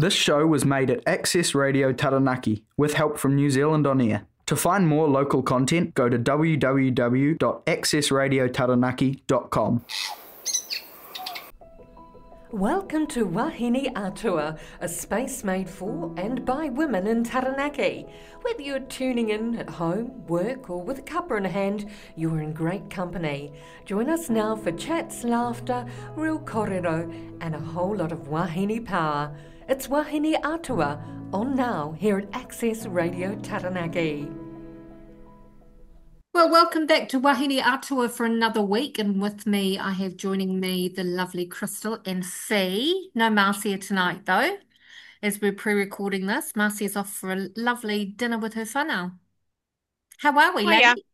This show was made at Access Radio Taranaki with help from New Zealand On Air. To find more local content, go to www.accessradiotaranaki.com. Welcome to Wahine Atua, a space made for and by women in Taranaki. Whether you're tuning in at home, work, or with a cuppa in hand, you're in great company. Join us now for chats, laughter, real kōrero, and a whole lot of Wahine power. It's Wahine Atua, on now here at Access Radio Taranaki. Well, welcome back to Wahine Atua for another week, and with me I have joining me the lovely Crystal and Fee. No Marcia tonight though, as we're pre-recording this. Marcia's off for a lovely dinner with her whānau. How are we, Hiya. lady?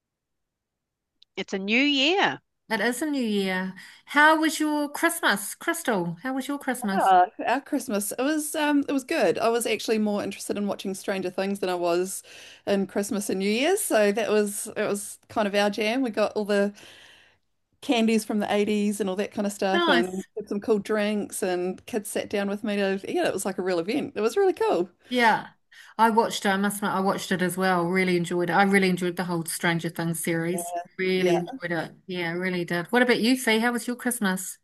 It's a new year. It is a new year. How was your Christmas, Crystal? How was your Christmas? Our Christmas, it was good. I was actually more interested in watching Stranger Things than I was in Christmas and New Year's, so it was kind of our jam. We got all the candies from the 80s and all that kind of stuff and Nice. had some cool drinks and kids sat down with me to it was like a real event. It was really cool. Yeah. I watched it. I must admit, I watched it as well. Really enjoyed it. I really enjoyed the whole Stranger Things series. Really Yeah. enjoyed it. Yeah, really did. What about you, Fee? How was your Christmas?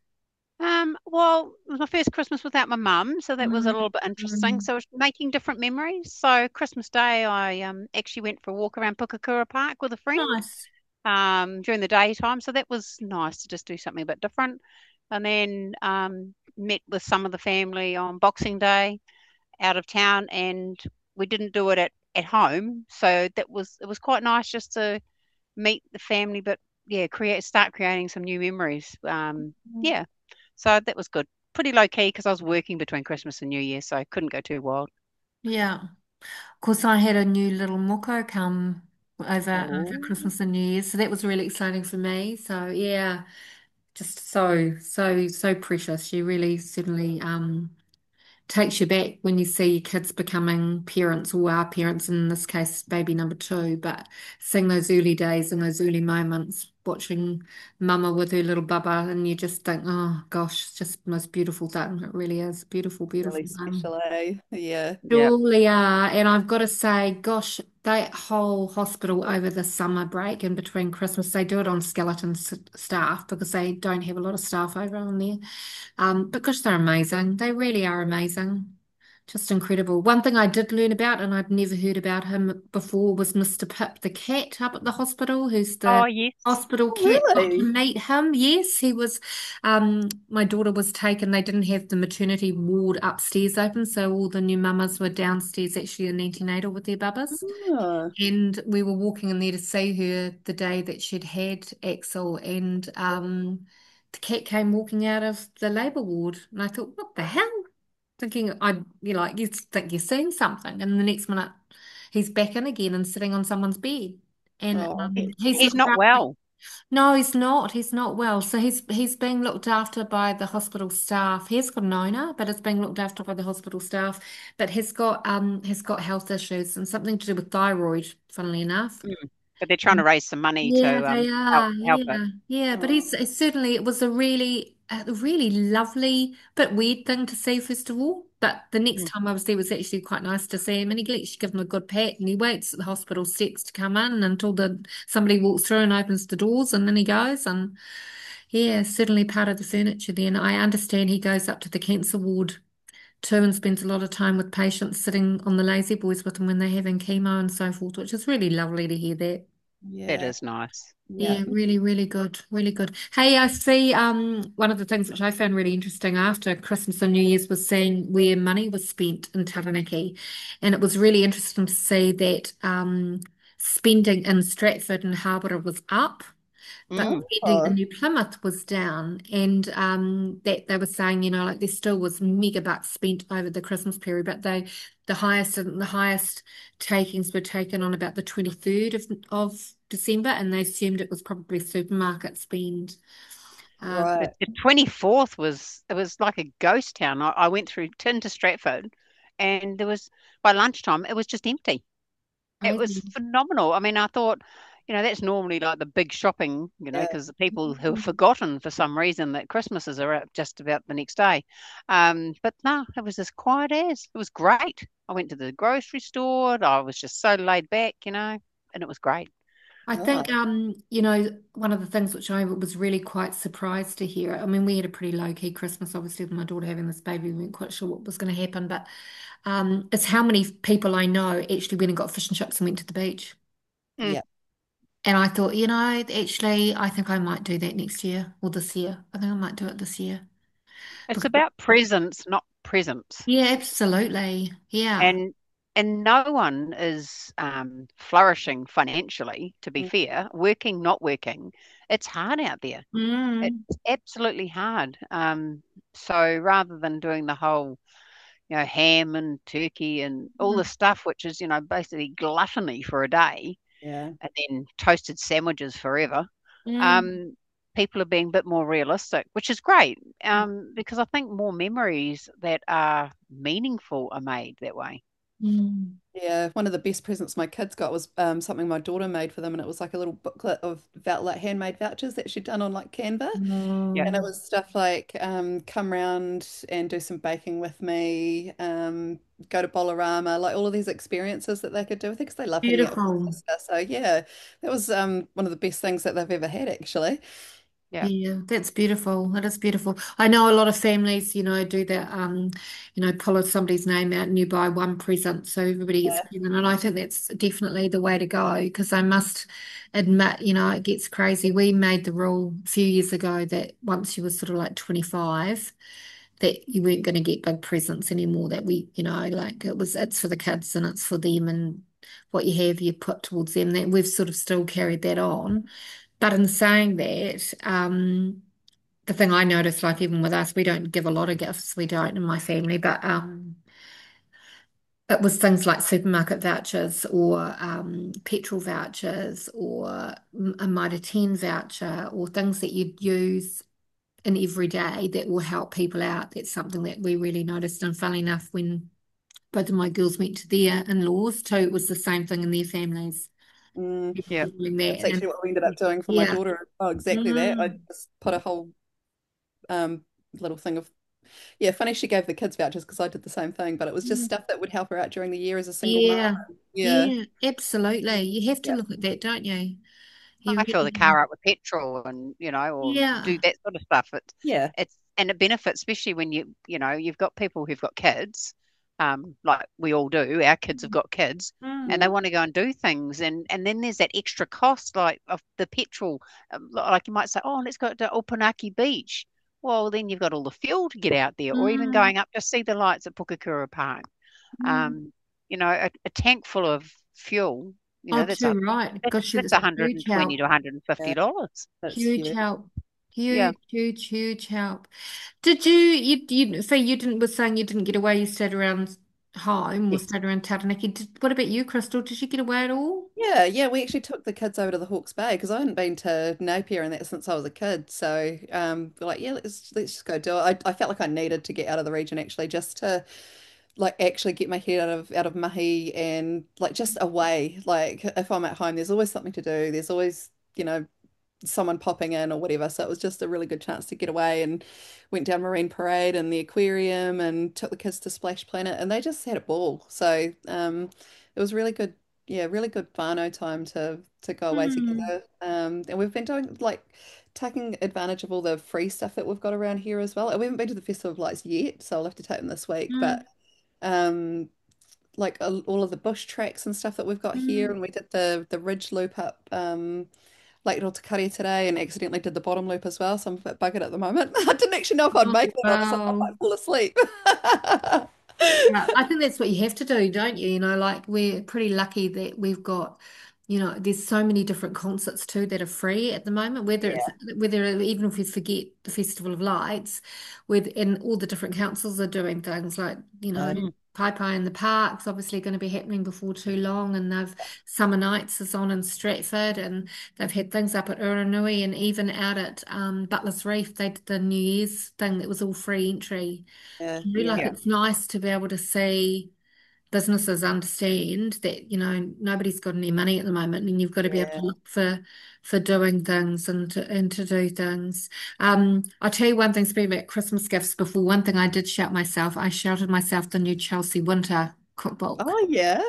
Well, it was my first Christmas without my mum, so that was a little bit interesting. Mm, So I was making different memories. So Christmas Day, I actually went for a walk around Pukakura Park with a friend nice. during the daytime. So that was nice to just do something a bit different. And then met with some of the family on Boxing Day out of town, and we didn't do it at home. So it was quite nice just to meet the family, but yeah, start creating some new memories. Yeah, so that was good. Pretty low key because I was working between Christmas and New Year, so I couldn't go too wild. Yeah. Of course, I had a new little moko come over Oh, Christmas and New Year, so that was really exciting for me. So yeah, just so precious. She really certainly takes you back when you see your kids becoming parents or are parents, in this case, baby number two. But seeing those early days and those early moments, watching mama with her little bubba, and you just think, oh gosh, it's just the most beautiful thing. It really is. Beautiful, really beautiful thing. special, eh? Yeah. Yeah. Surely are. And I've got to say, gosh, that whole hospital over the summer break and between Christmas, they do it on skeleton staff because they don't have a lot of staff over on there. Because they're amazing. They really are amazing. Just incredible. One thing I did learn about, and I'd never heard about him before, was Mr. Pip, the cat up at the hospital, who's Oh, the yes. hospital Oh, cat. Got to really? meet him. Yes, he was. My daughter was taken. They didn't have the maternity ward upstairs open, so all the new mamas were downstairs actually in antenatal with their bubbas. Oh, And we were walking in there to see her the day that she'd had Axel, and the cat came walking out of the labour ward, and I thought, what the hell? Thinking you think you're seeing something, and the next minute he's back in again and sitting on someone's bed, and oh, he's He's looked not after. well. No, he's not. He's not well. So he's being looked after by the hospital staff. He's got an owner, but it's being looked after by the hospital staff. But he's got health issues and something to do with thyroid, funnily enough. Mm. But they're trying to raise some money Yeah, to they help are. help it. Yeah, yeah. But oh, it's certainly it was a really lovely, but weird thing to see, first of all. But the next Mm. time I was there was actually quite nice to see him, and he lets you give him a good pat, and he waits at the hospital steps to come in until the somebody walks through and opens the doors, and then he goes. And yeah, certainly part of the furniture. Then I understand he goes up to the cancer ward too and spends a lot of time with patients, sitting on the lazy boys with them when they're having chemo and so forth, which is really lovely to hear that. That yeah, is nice. yeah. Yeah, really, really good, really good. Hey, I see one of the things which I found really interesting after Christmas and New Year's was seeing where money was spent in Taranaki. And it was really interesting to see that spending in Stratford and Harborough was up, but Mm. spending in Oh, New Plymouth was down. And that they were saying, like there still was mega bucks spent over the Christmas period, but the highest takings were taken on about the 23rd of December, and they assumed it was probably supermarket spend. right. The 24th it was like a ghost town. I went through Tin to Stratford, and there was by lunchtime it was just empty. It was Crazy. phenomenal. I mean, I thought, that's normally like the big shopping, Yeah. because the people who have forgotten for some reason that Christmases are just about the next day. But no, it was as quiet as. It was great. I went to the grocery store. I was just so laid back, and it was great. I Oh, think, one of the things which I was really quite surprised to hear, I mean, we had a pretty low-key Christmas, obviously, with my daughter having this baby. We weren't quite sure what was going to happen, but it's how many people I know actually went and got fish and chips and went to the beach. Mm. yeah. And I thought, actually, I think I might do that next year or this year. I think I might do it this year. It's Because, about presence, not presence. yeah, absolutely. Yeah. And and no one is flourishing financially, to be Mm. fair, working, not working. It's hard out there. Mm, It's absolutely hard. So rather than doing the whole, ham and turkey and all mm, the stuff, which is, basically gluttony for a day, Yeah. and then toasted sandwiches forever, mm, um, people are being a bit more realistic, which is great, because I think more memories that are meaningful are made that way. mm. Yeah, one of the best presents my kids got was something my daughter made for them, and it was like a little booklet of like handmade vouchers that she'd done on like Canva, Yeah. and it Mm. was stuff like come round and do some baking with me, go to Bollarama, like all of these experiences that they could do. I think 'cause they love hanging out with Beautiful. my sister. So yeah, that was one of the best things that they've ever had actually. Yeah. Yeah, that's beautiful. That is beautiful. I know a lot of families, do that, pull somebody's name out and you buy one present so everybody gets a Yeah. present. And I think that's definitely the way to go because I must admit, it gets crazy. We made the rule a few years ago that once you were sort of like 25, that you weren't going to get big presents anymore, that like it's for the kids and it's for them and what you have you put towards them. That we've sort of still carried that on. But in saying that, the thing I noticed, like even with us, we don't give a lot of gifts. We don't in my family, but it was things like supermarket vouchers or petrol vouchers or a Mitre 10 voucher or things that you'd use in every day that will help people out. That's something that we really noticed. And funnily enough, when both of my girls went to their in-laws too, it was the same thing in their families. Mm. Yeah. Doing that. That's actually what we ended up doing for my Yeah. daughter. Oh, exactly that. I Mm, just put a whole um little thing of yeah, funny she gave the kids vouchers because I did the same thing, but it was just mm. stuff that would help her out during the year as a single mum. Yeah, Yeah, yeah, absolutely. You have to yeah, look at that, don't you? You I fill the really, car up with petrol and, or do yeah. that sort of stuff. yeah. And it benefits, especially when you've got people who've got kids, like we all do. Our kids have got kids, and they Mm, Mm. want to go and do things, and then there's that extra cost, like of the petrol. Like you might say, oh, let's go to Opunaki Beach. Well, then you've got all the fuel to get out there, or even mm, going up to see the lights at Pukakura Park. mm. Um, a tank full of fuel, Oh, that's a too right. that's, Gosh, that's that's a huge 120 to help. 150 Yeah, dollars. that's Huge huge. help. Yeah. Huge, huge, huge help. Did you say you didn't was saying you didn't get away, you stayed around home or Yes. stayed around Taranaki. What about you, Crystal? Did you get away at all? Yeah, yeah, we actually took the kids over to the Hawke's Bay because I hadn't been to Napier and that since I was a kid. So, we're like, yeah, let's just go do it. I felt like I needed to get out of the region actually, just to like actually get my head out of Mahi and like just away. Like if I'm at home, there's always something to do. There's always, someone popping in or whatever. So it was just a really good chance to get away and went down Marine Parade and the aquarium and took the kids to Splash Planet and they just had a ball. So it was really good, yeah, really good whānau time to go away Hmm. together. And we've been doing like taking advantage of all the free stuff that we've got around here as well. And we haven't been to the Festival of Lights yet, so I'll have to take them this week. But Mm, um like all of the bush tracks and stuff that we've got here, mm. and we did the ridge loop up Lake Rotokaria today and accidentally did the bottom loop as well, so I'm a bit buggered at the moment. I didn't actually know if I'd Oh, make it or not, so I wow. might fall asleep. Yeah, I think that's what you have to do, don't you? Like we're pretty lucky that we've got, there's so many different concerts too that are free at the moment, Yeah. whether even if we forget the Festival of Lights, and all the different councils are doing things like, Uh, Mm. Pai Pai in the Park's obviously going to be happening before too long, and Summer Nights is on in Stratford, and they've had things up at Uranui and even out at Butler's Reef. They did the New Year's thing that was all free entry. yeah, I feel yeah, like Yeah. it's nice to be able to see, businesses understand that, nobody's got any money at the moment and you've got to be able to Yeah. look for doing things and to do things. I'll tell you one thing, speaking about Christmas gifts before, one thing I did shout myself, I shouted myself the new Chelsea Winter cookbook. Oh yeah.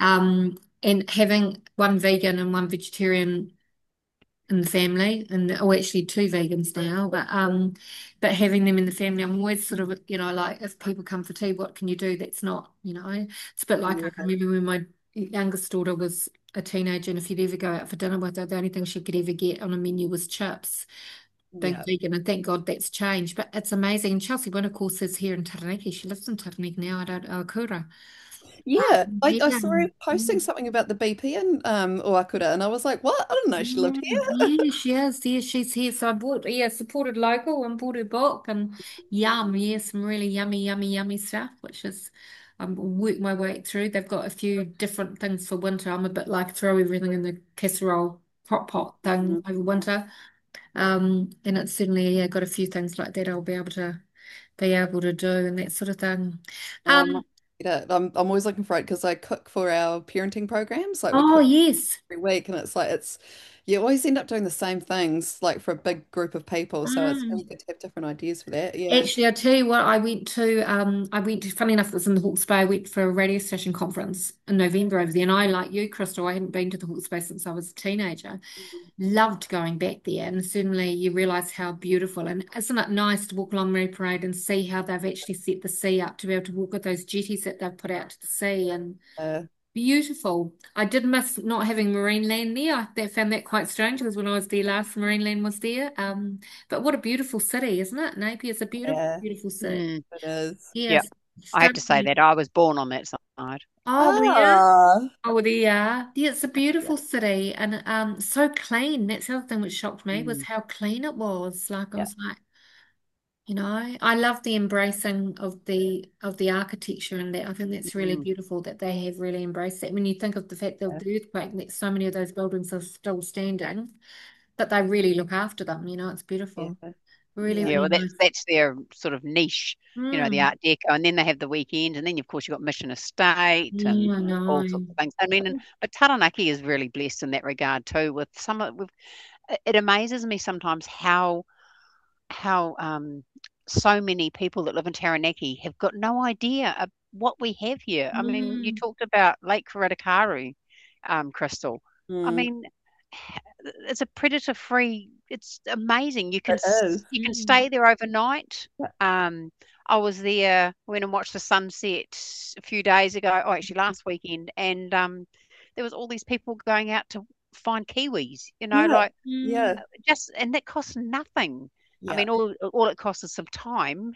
And having one vegan and one vegetarian in the family, and actually two vegans now, but having them in the family, I'm always sort of, like if people come for tea, what can you do that's not, it's a bit like I can Yeah. remember when my youngest daughter was a teenager, and if you'd ever go out for dinner with her, the only thing she could ever get on a menu was chips, being Yeah. vegan, and thank God that's changed. But it's amazing. And Chelsea Wynn, of course, is here in Taranaki. She lives in Taranaki now. I don't, Okura. Yeah, I Yeah. saw her posting something about the BP in Oakura, and I was like, "What? I didn't know she lived here." Yeah, she is. Yeah, she's here. So I supported local and bought her book and some really yummy, yummy, yummy stuff, which is work my way through. They've got a few different things for winter. I'm a bit like throw everything in the casserole hot pot thing Mm. over winter. And it's certainly got a few things like that I'll be able to do and that sort of thing. Oh, I might Um, get it. I'm always looking for it because I cook for our parenting programs. Like we oh cook yes. every week, and it's you always end up doing the same things like for a big group of people. So it's really Mm. good to have different ideas for that. Yeah. Actually, I tell you what, I went to, funny enough, it was in the Hawke's Bay. I went for a radio station conference in November over there. And I, like you, Crystal, I hadn't been to the Hawke's Bay since I was a teenager. Loved going back there. And certainly you realise how beautiful. And isn't it nice to walk along Marine Parade and see how they've actually set the sea up to be able to walk at those jetties that they've put out to the sea and Uh, beautiful. I did miss not having Marine Land there. Found that quite strange because when I was there last, Marine Land was there. But what a beautiful city, isn't it? Napier's a beautiful, yeah, beautiful city. Mm, it is. yeah, Yes. I have to say Stunning. that I was born on that side. Oh, yeah. Ah, Oh, yeah. Yeah, it's a yeah. beautiful city and so clean. That's the other thing which shocked me was Mm, how clean it was. Like I Yeah. was like, I love the embracing of the architecture and that. I think that's really mm, beautiful that they have really embraced that. When you think of the fact that the earthquake, that so many of those buildings are still standing, but they really look after them. It's Yeah. beautiful. Really, Yeah. yeah, really well, nice. that's their sort of niche, the Mm. Art Deco, and then they have the weekend, and then of course you've got Mission Estate and I all sorts know. of things. I mean, but Taranaki is really blessed in that regard too. It amazes me sometimes how so many people that live in Taranaki have got no idea of what we have here. I mean, you Mm. talked about Lake Karatakaru, Crystal. I Mm, mean, it's a predator-free. It's amazing. it is. You can Mm. stay there overnight. Yeah. I was there, went and watched the sunset a few days ago. Oh, actually, last weekend, and there was all these people going out to find kiwis. Yeah. Like Yeah. Mm. just, and that costs nothing. I Yeah. mean, all it costs is some time,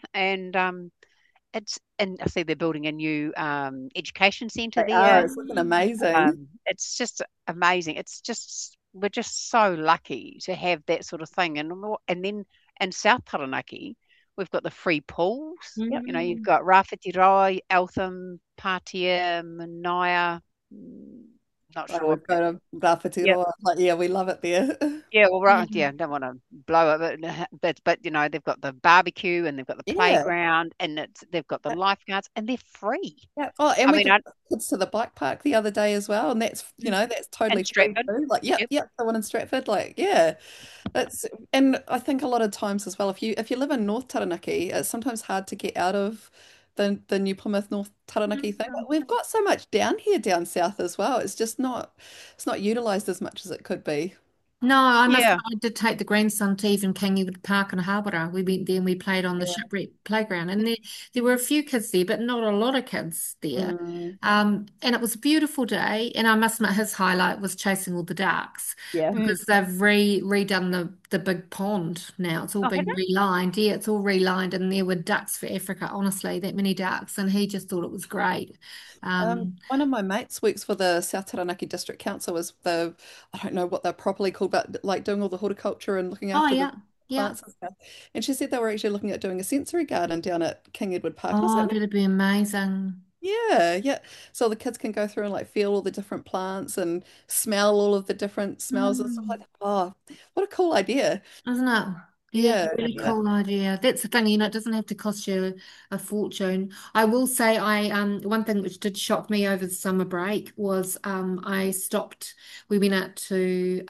and I see they're building a new education centre They are. there. It's looking amazing. It's just amazing. We're just so lucky to have that sort of thing, and then in South Taranaki, we've got the free pools. Yep. You've Mm. got Rāwhiti, Eltham, Patia, Manaia. Not Oh, sure. we've got a Yeah, Rāwhiti. Like, yeah, we love it there. yeah, well, right, Yeah. yeah, don't want to blow it, but they've got the barbecue and they've got the Yeah. playground and they've got the lifeguards and they're free. Yeah. Oh, and I we mean, took the kids to the bike park the other day as well, and that's totally and free Stratford, too. Like, yep, yep. yep, the one in Stratford. Like, yeah, that's and I think a lot of times as well, if you live in North Taranaki, it's sometimes hard to get out of the New Plymouth North Taranaki thing. Mm. But we've got so much down here down south as well. It's not utilized as much as it could be. No, I must Yeah. admit, I did take the grandson to even Kingwood Park in Harborough. We went there and we played on the Yeah. shipwreck playground. And there were a few kids there, but not a lot of kids there. Mm, And it was a beautiful day. And I must admit, his highlight was chasing all the ducks yeah. Mm. because they've redone the big pond now. It's all Oh, have been relined. Yeah, it's all relined. And there were ducks for Africa, honestly, that many ducks. And he just thought it was great. Um, One of my mates works for the South Taranaki District Council as I don't know what they're properly called, but like doing all the horticulture and looking oh, after the yeah. Yeah. plants and stuff. And she said they were actually looking at doing a sensory garden down at King Edward Park. And I was Oh, like, that'd be amazing. yeah, yeah. So the kids can go through and like feel all the different plants and smell all of the different smells and stuff like Mm, that. Oh, what a cool idea. isn't it? Yeah, Yeah, really yeah. cool idea. That's the thing, it doesn't have to cost you a fortune. I will say I one thing which did shock me over the summer break was I stopped we went out to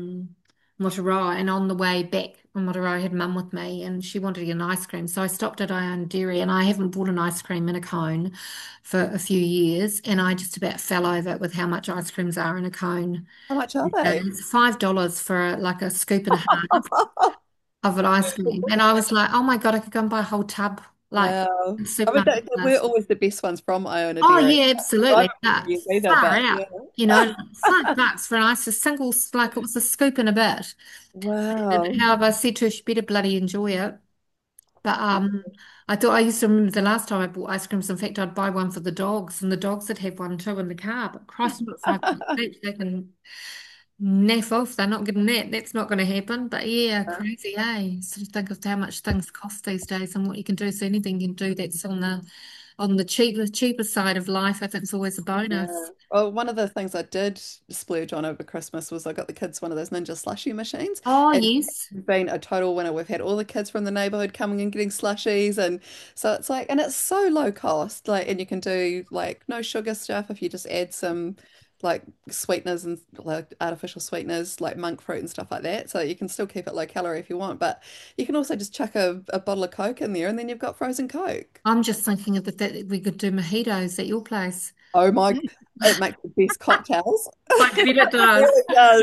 Motoroa, and on the way back from Motoroa I had mum with me and she wanted to get an ice cream. So I stopped at Ione Dairy and I haven't bought an ice cream in a cone for a few years, and I just about fell over with how much ice creams are in a cone. How much are they? It's $5 for like a scoop and a half of an ice cream. And I was like, oh my God, I could go and buy a whole tub, like Wow. in I mean, supermarket we're price. always the best ones from Iona Oh Dairy. yeah, I absolutely. don't But use either, far but out, yeah. $5 for an ice, a single, like it was a scoop and a bit. And Wow. however, I said to her, she better bloody enjoy it. But I thought I used to remember the last time I bought ice creams. In fact, I'd buy one for the dogs, and the dogs would have one too in the car. But Christ, not $5 each. They can naff off. They're not getting that. That's not going to happen. But yeah, crazy, eh? Sort of think of how much things cost these days and what you can do. So anything you can do that's on the cheaper side of life, I think is always a Yeah. bonus. Well, one of the things I did splurge on over Christmas was I got the kids one of those Ninja slushy machines, Oh and yes. it's been a total winner. We've had all the kids from the neighborhood coming and getting slushies, and so it's like, and it's so low cost, like, and you can do like no sugar stuff if you just add some like sweeteners and like artificial sweeteners like monk fruit and stuff like that. So you can still keep it low calorie if you want, but you can also just chuck a bottle of Coke in there, and then you've got frozen Coke. I'm just thinking of the fact that we could do mojitos at your place. Oh my, it makes the best cocktails. I bet it It does. really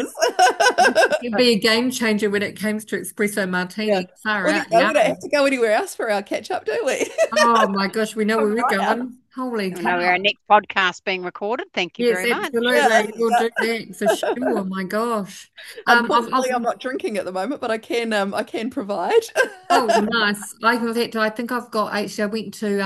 does. It'd be a game changer when it comes to espresso Yeah. martini. Far We out, don't, we don't yum. have to go anywhere else for our catch up, do we? Oh my gosh, we know All where we're right. going. Holy We know our cow. next podcast being recorded. Thank you Yes, very much. Yeah, absolutely. We'll yeah. do that for sure. Oh my gosh. Unfortunately, I'm not drinking at the moment, but I can provide. oh nice. In fact, I think I've got actually I went to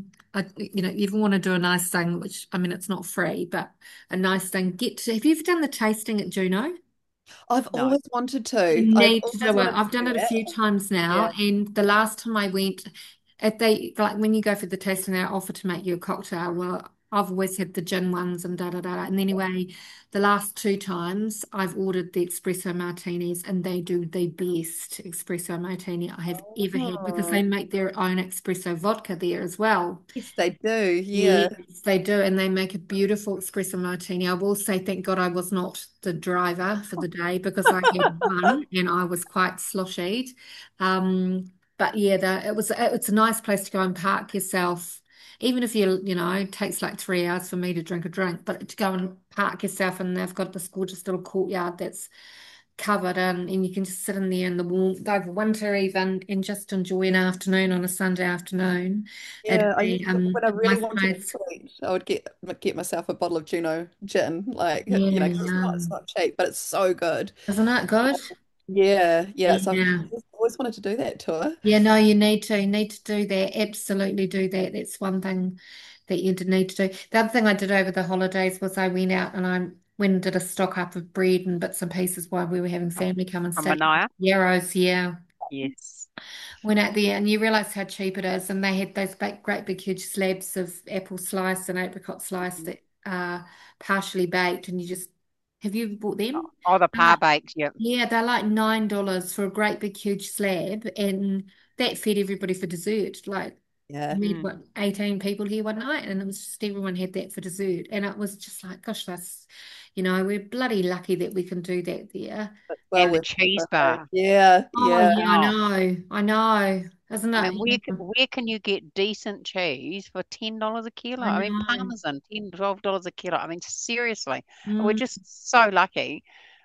you ever want to do a nice thing, which I mean it's not free, but a nice thing. Have you ever done the tasting at Juno? I've No. always wanted to. You I've need to always do it. wanted to I've done do it a that. few times Yeah. now, and the last time I went, if they like when you go for the tasting, they offer to make you a cocktail. Well, I've always had the gin ones and da da da. And anyway, the last two times I've ordered the espresso martinis, and they do the best espresso martini I have ever had because Oh, they make their own espresso vodka there as well. yes, they do. Yeah. Yes, they do, and they make a beautiful espresso martini. I will say, thank God I was not the driver for the day because I had one and I was quite sloshied. But yeah, it's a nice place to go and park yourself. Even if it takes like 3 hours for me to drink a drink, but to go and park yourself, and they've got this gorgeous little courtyard that's covered in, and you can just sit in there in the warmth over winter even and just enjoy an afternoon on a Sunday afternoon. Yeah, It'd I be used to, when I a really nice wanted a place. treat, I would get myself a bottle of Juno gin, like Yeah, 'cause it's yum. not cheap, but it's so good. Isn't that good? Yeah, yeah. So I've Yeah. always wanted to do that tour. Yeah, no, you need to. You need to do that. Absolutely do that. That's one thing that you need to do. The other thing I did over the holidays was I went out and I went and did a stock up of bread and bits and pieces while we were having family come and From stay. Manaya. Yarrows, yeah. Yes. Went out there and you realise how cheap it is. And they had those great big huge slabs of apple slice and apricot slice that are partially baked. And have you bought them? Oh, the They're like, par baked. Yep. yeah, they're like $9 for a great big huge slab. And that fed everybody for dessert. Like Yeah, we had Mm. what 18 people here one night and it was just everyone had that for dessert. And it was just like, gosh, we're bloody lucky that we can do that there. that's well And the worth cheese it. Hey? bar. Yeah, Oh yeah. yeah, I Oh, know. I know. Isn't I it? mean, Yeah, where can you get decent cheese for $10 a kilo? I I mean, know. Parmesan, $10, $12 a kilo. I mean, seriously, we're Mm. just so lucky.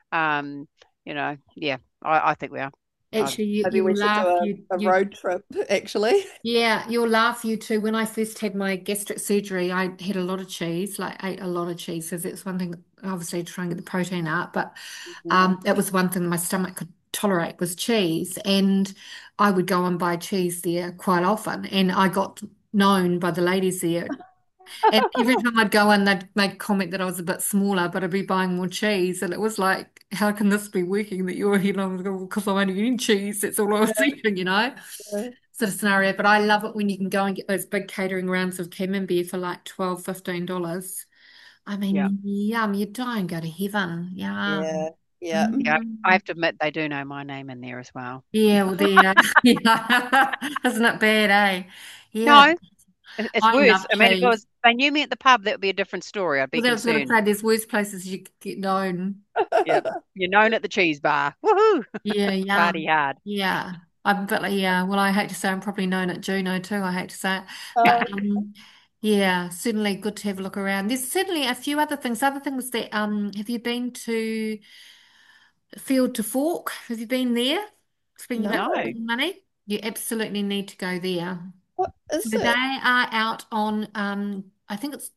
Yeah, I think we are. I, Actually, Maybe you'll we should do laugh. a road trip, actually. Yeah, you'll laugh. You too. When I first had my gastric surgery, I had a lot of cheese, like ate a lot of cheese, because it's one thing, obviously, to try and get the protein out. But Mhm. it was one thing my stomach could tolerate was cheese, and I would go and buy cheese there quite often, and I got known by the ladies there. And every time I'd go in, they'd make a comment that I was a bit smaller, but I'd be buying more cheese. And it was like, how can this be working that you're here? And I was going, because I'm only eating cheese. That's all I was eating. Yeah. Sort of scenario. But I love it when you can go and get those big catering rounds of camembert for like $12, $15. I yeah. mean, yum, you die and go to heaven. Yeah. Yeah, Yeah. Yeah, I Mm. have to admit they do know my name in there as well. Yeah, well, there. Yeah. Isn't it bad, eh? Yeah, No, it's I worse. love I mean, if it cheese. was, if they knew me at the pub, that would be a different story. I'd be Well, I was going to concerned. say, there's worse places you could get known. Yep. You're known at the cheese bar. Woohoo! Yeah, yeah, Party hard. yeah. I'm, but like, yeah, well, I hate to say I'm probably known at Juno too. I hate to say it. Oh, But yeah, certainly good to have a look around. There's certainly a few other things that have you been to Field to Fork? Have you been there? Speaking no. about No. spending money, you absolutely need to go there. What So is they it? are out on I think it's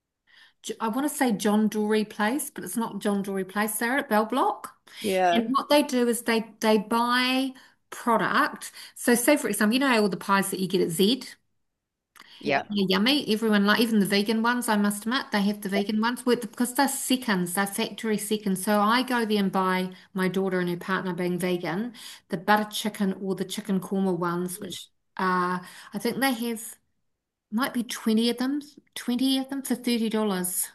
I want to say John Dory Place, but it's not John Dory Place. They're at Bell Block. Yeah. And what they do is they buy product. So say for example, you know all the pies that you get at Z? Yeah. Yep. They're yummy. Everyone like even the vegan ones, I must admit, they have the vegan ones because they're seconds, they're factory seconds. So I go there and buy my daughter and her partner being vegan, the butter chicken or the chicken korma ones, which I think they have might be 20 of them for $30.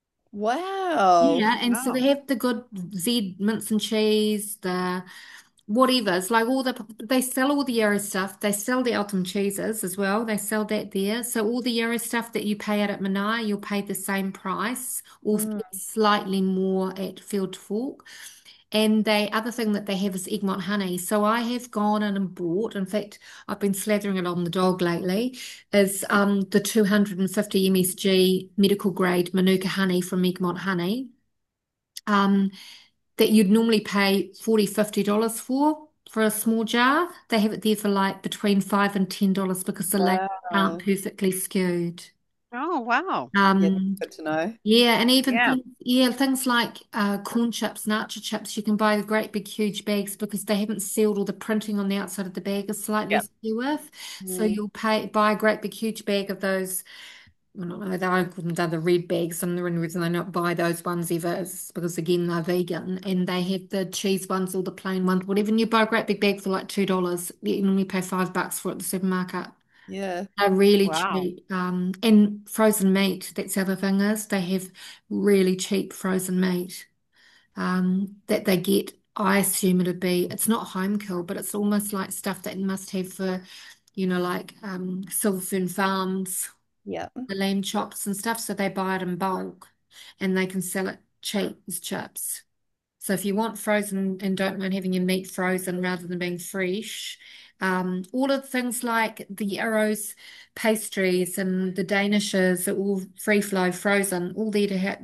Wow. Yeah, and so they Wow. have the good Z mince and cheese, the whatever. It's like they sell all the Yarrow stuff. They sell the Eltham cheeses as well. They sell that there. So all the Yarrow stuff that you pay out at Manaia, you'll pay the same price or Mm. slightly more at Field to Fork. And the other thing that they have is Egmont honey. So I have gone in and bought, in fact, I've been slathering it on the dog lately, is the 250 MSG medical grade Manuka honey from Egmont honey. Um, that you'd normally pay $40, $50 for a small jar. They have it there for like between $5 and $10 because the labels aren't Wow. perfectly skewed. Oh, wow. Yeah, Um, good to know. yeah, and even Yeah. things like corn chips, nacho chips, you can buy the great big huge bags because they haven't sealed or the printing on the outside of the bag is slightly Yep. skew with. So Mm. you'll buy a great big huge bag of those. I don't know, I wouldn't do the red bags, and the only reason I don't buy those ones ever is because again they're vegan and they have the cheese ones or the plain ones, whatever. And you buy a great big bag for like $2. You normally pay $5 for it at the supermarket. Yeah. They're really Wow. cheap. And frozen meat, that's the other thing is they have really cheap frozen meat that they get. I assume it'd be, it's not home kill, but it's almost like stuff that you must have for, like Silverfern Farms Yeah. the lamb chops and stuff, so they buy it in bulk and they can sell it cheap as chips. So if you want frozen and don't mind having your meat frozen rather than being fresh, all of the things like the arrows, pastries and the danishes are all free flow frozen, all there to have,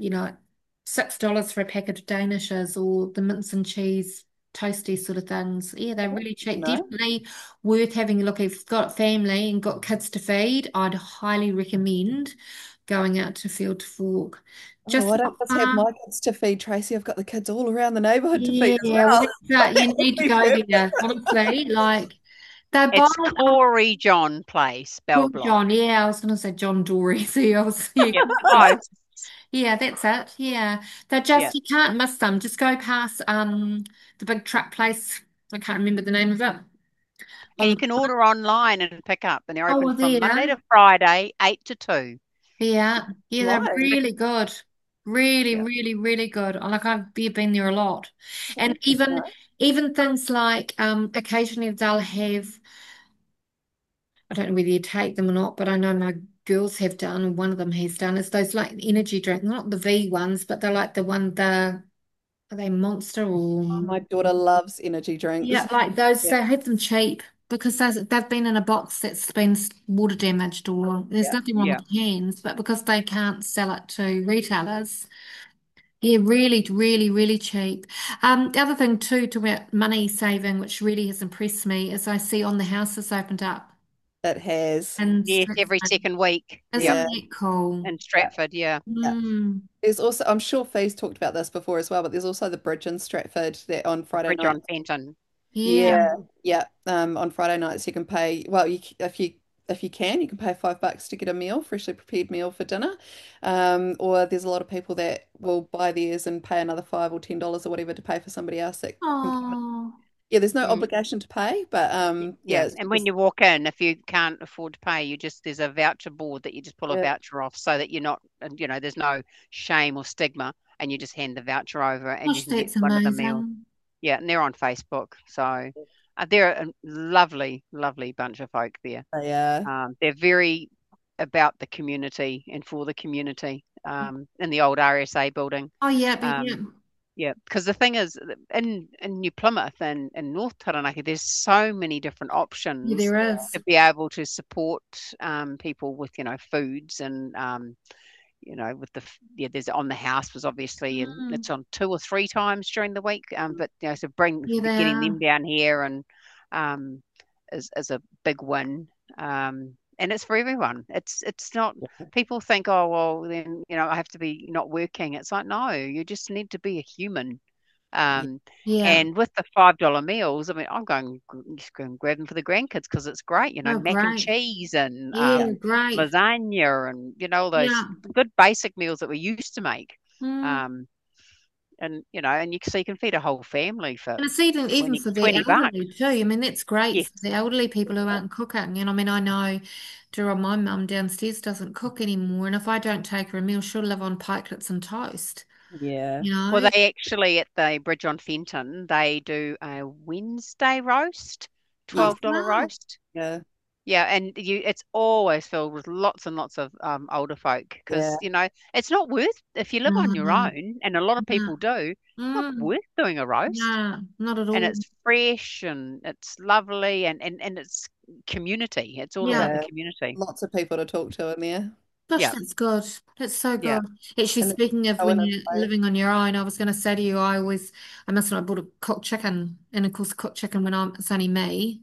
$6 for a packet of danishes or the mince and cheese toasty sort of things. Yeah, they're Oh, really good to cheap. know. Definitely worth having a look. If you've got family and got kids to feed, I'd highly recommend going out to Field to Fork. Oh, Just I not don't just have far. my kids to feed, Tracy. I've got the kids all around the neighborhood to feed as Yeah, well, well. you That would need to be go perfect. there, honestly. Like, they buy It's Corey John Place, Bell Cool Block. John. Yeah, I was going to say John Dory. See, I was, yeah, Yep. Close. yeah, that's it. Yeah, they're Yeah. just, you can't miss them. Just go past the big truck place. I can't remember the name of it. And On you the, can order online and pick up, and they're oh, open well, from there. Monday to Friday, 8 to 2. Yeah, yeah, they're Nice. really good. Really, Yeah. really, really good. Like I've been there a lot. Oh, And good to even know. even things like occasionally they'll have I don't know whether you take them or not, but I know my girls have done, and one of them has done, is those like energy drink, not the V ones, but they're like are they Monster Oh, or my daughter loves energy drinks. yeah, like those, Yeah, they have them cheap because they've been in a box that's been water damaged or there's yeah. nothing wrong with Yeah. the cans, but because they can't sell it to retailers, yeah, really, really, really cheap. The other thing too, to about money saving, which really has impressed me, is I see on the house has opened up It has. in Yes, every Stratford. second week. Yep. Isn't Yeah, that cool? In yeah, Stratford, yeah. yeah. Mm. There's also, I'm sure Fee's talked about this before as well, but there's also the bridge in Stratford that on Friday Bridge night. on Fenton. Yeah. Yeah, yeah. On Friday nights you can pay. Well, if you can, you can pay $5 to get a meal, freshly prepared meal for dinner. Or there's a lot of people that will buy theirs and pay another $5 or $10 or whatever to pay for somebody else that can come Oh. Yeah, there's no Mm. obligation to pay, but Yeah, it's and when just you walk in, if you can't afford to pay, there's a voucher board that you just pull a yeah, voucher off so that you're not, there's no shame or stigma, and you just hand the voucher over and you Gosh, can get that's one of the meals. amazing. Yeah, and they're on Facebook. So they're a lovely, lovely bunch of folk there. yeah, They're very about the community and for the community in the old RSA building. Oh, yeah, but yeah. Yeah, because the thing is, in New Plymouth and in North Taranaki, there's so many different Yeah, options there is. to be able to support people with, foods and, with there's on the house was obviously, and Mm. it's on 2 or 3 times during the week. But so Yeah, they getting are. them down here and is a big win. And it's for everyone. It's not, people think, oh, well, then, I have to be not working. It's like, no, you just need to be a human. yeah, Yeah. And with the $5 meals, I mean, just going to grab them for the grandkids because it's great, Oh, mac and great. cheese and Yeah, great. lasagna and, all those Yeah. good basic meals that we used to make. Mm. And, and so you can feed a whole family for And it's even for the 20 bucks. elderly too. I mean, that's great Yes. for the elderly people who aren't cooking. And I mean, I know my mum downstairs doesn't cook anymore. And if I don't take her a meal, she'll live on pikelets and toast, yeah, you Well, know? they actually at the Bridge on Fenton, they do a Wednesday roast, Oh, $12 wow. roast. yeah, Yeah, and it's always filled with lots and lots of older folk yeah, because it's not worth, if you live on your No, own, and a lot of no. people do, it's not Mm. worth doing a roast. No, not at And all. it's fresh and it's lovely and it's community. It's all Yeah. about the yeah. community. Lots of people to talk to in there, Gosh, Yeah, that's good. That's so yeah, good. Actually, and speaking of go when in and you're play. living on your own, I was going to say to you, I must have bought a cooked chicken, and of course, cooked chicken when it's only me,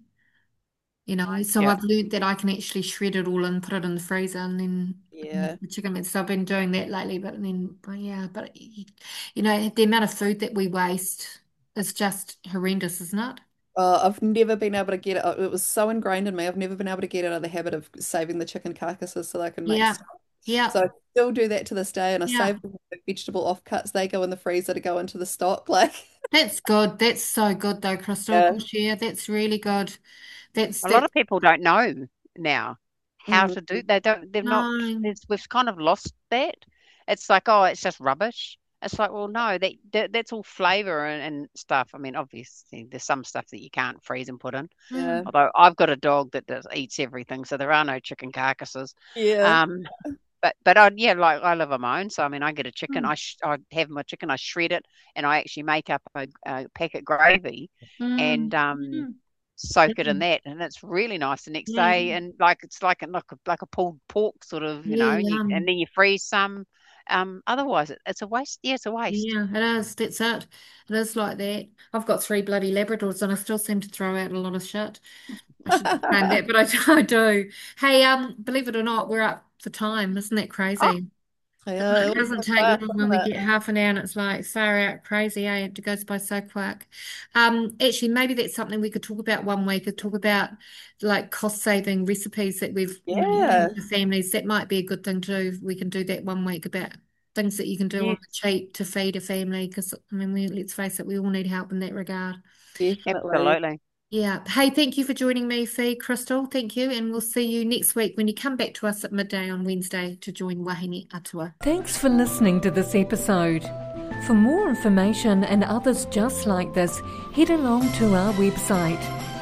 So yeah. I've learned that I can actually shred it all and put it in the freezer and then Yeah. make the chicken meat. So I've been doing that lately, but yeah, the amount of food that we waste is just horrendous, isn't it? I've never been able to get it. It was so ingrained in me. I've never been able to get out of the habit of saving the chicken carcasses so that I can make Yeah, stock. yeah, So I still do that to this day, and I yeah. save the vegetable offcuts. They go in the freezer to go into the stock. Like, That's good. That's so good though, Crystal. yeah, Gosh, yeah, that's really good. A lot That's of people don't know now how mm, to do. They don't. They've not. no. We've kind of lost that. It's like, oh, it's just rubbish. It's like, well, no, that's all flavor and stuff. I mean, obviously, there's some stuff that you can't freeze and put in. yeah, Mm, Although I've got a dog that eats everything, so there are no chicken carcasses. yeah, Um, but like I live on my own, so I mean, I get a chicken. mm, I have my chicken, I shred it, and I actually make up a packet gravy, and mm, mm. soak it in Yeah, that, and it's really nice the next yeah, day, and like it's like a pulled pork sort of, yeah, and then you freeze some. Otherwise, it's a waste. Yeah, it's a waste. yeah, it is. That's it. It is like that. I've got 3 bloody Labradors and I still seem to throw out a lot of shit. I shouldn't be saying that, but I do. Hey, believe it or not, we're up for time. Isn't that Oh, crazy? yeah. It It always doesn't goes take fast, long when doesn't we it? get half an hour and it's like far out crazy, eh? It goes by so quick. Actually, maybe that's something we could talk about one week. Could talk about like cost saving recipes that we've Yeah, used for families. That might be a good thing to do. We can do that one week about things that you can do on the yes, cheap to feed a family. Because I mean, let's face it, we all need help in that regard. definitely. absolutely. Yeah. Hey, thank you for joining me, Fee, Crystal. Thank you, and we'll see you next week when you come back to us at midday on Wednesday to join Wahine Atua. Thanks for listening to this episode. For more information and others just like this, head along to our website,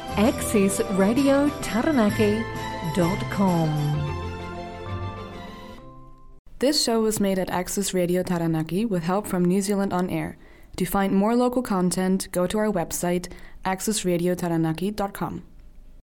accessradiotaranaki.com. This show was made at Access Radio Taranaki with help from New Zealand On Air. To find more local content, go to our website, accessradiotaranaki.com.